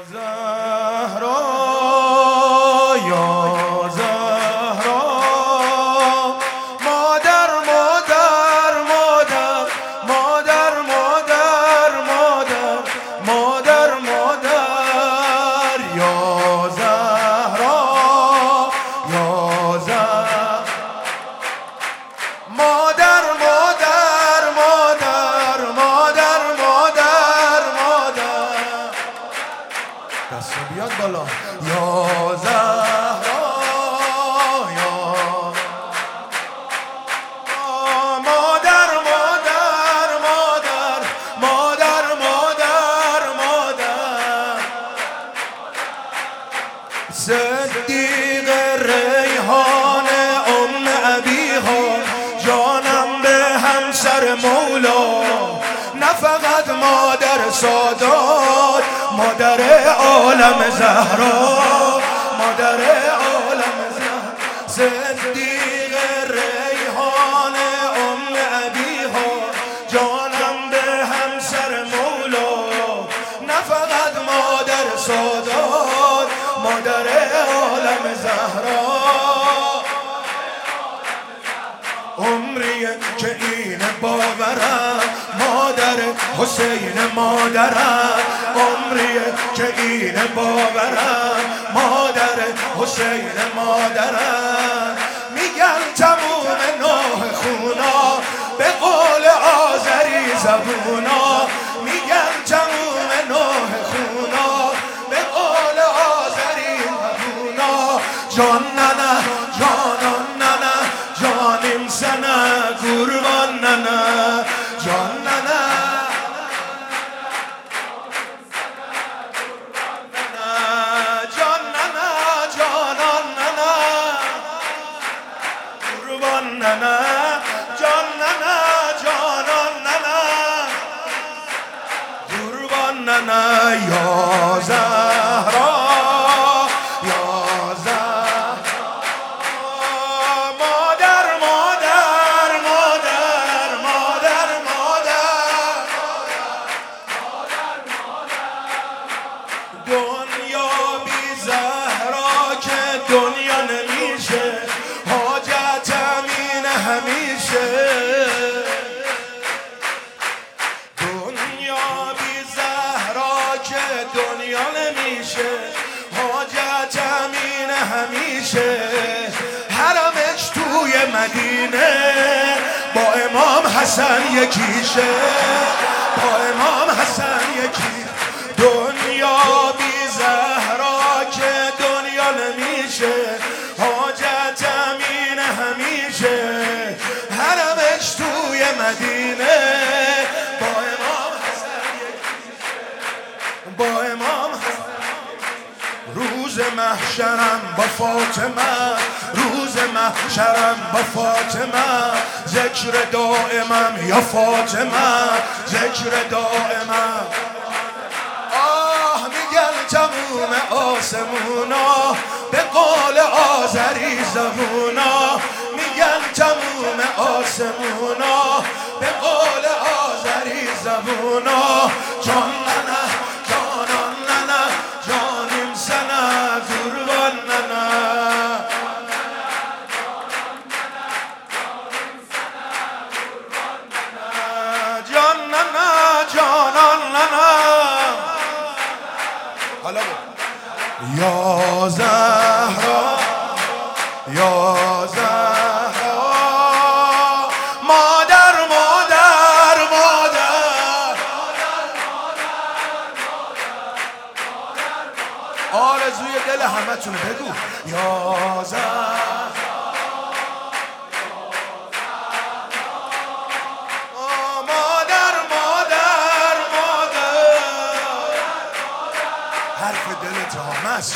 زهرا یا زهرا مادر مادر مادر مادر مادر مادر مادر مادر یا زهرا یا زهرا مادر مادر مادر مادر مادر مادر دست بیاد بالا یا زهرا یا مادر مادر مادر مادر مادر مادر صدیق ریحان ابیها جانم به همسر مولا نه فقط مادر سادات مادر عالم زهرا مادر عالم زهرا صدیق ریحان ابیها جانم به همسر مولا نه فقط مادر سادات مادر عالم زهرا عمریه که این باورم مادر حسین مادرم عمریه که این باورم مادر حسین مادرم میگن تموم نوح خونا به قول آذری زبونا میگن تموم نوح خونا به قول آذری زبونا جان ننه جانان ننه جانیم سنه قربان ننه جان ننه جان ننه جانان ننه قربان ننه جان ننه جانان ننه قربان ننه یا زهرا دنیا بی زهرا که دنیا نمیشه حاجت امین همیشه دنیا بی زهرا که دنیا نمیشه حاجت امین همیشه حرمش توی مدینه با امام حسن یکیشه با امام حسن یکی دنیا بی زهرا که دنیا نمیشه حاجت امین همیشه حرمش توی مدینه با امام حسن یکیشه با امام حسن روز محشرم با فاطمه روز محشرم با فاطمه ذکر دائمم یا فاطمه ذکر دائمم تموم آسمونا به قول آذری زبونا میگن تموم آسمونا به قول آذری زبونا جان ننه جانان ننه جانیم سنه قربان ننه جان ننه جانان ننه یا زهرا یا زهرا مادر مادر مادر آرزوی دل همه تونه بگو یا زهرا حرف دلت آمد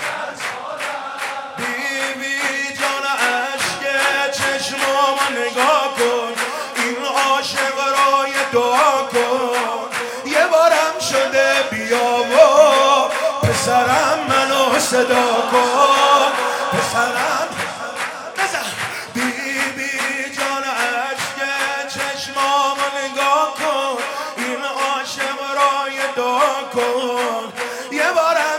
بیبی جان عشق چشمام نگاه کن این عاشق رای دعا کن یه بارم شده بیا و پسرم منو صدا کن پسرم بزن بیبی جان عشق چشمام نگاه کن این عاشق رای دعا کن یه بارم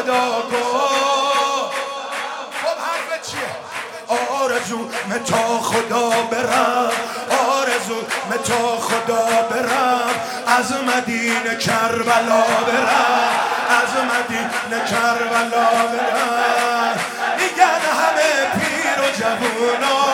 خدا کن. خب حرف چیه؟ آرزومه تا خدا برم، آرزومه تا خدا برم، از مدینه کربلا برم، از مدینه کربلا برم. میگن همه پیر و جوونا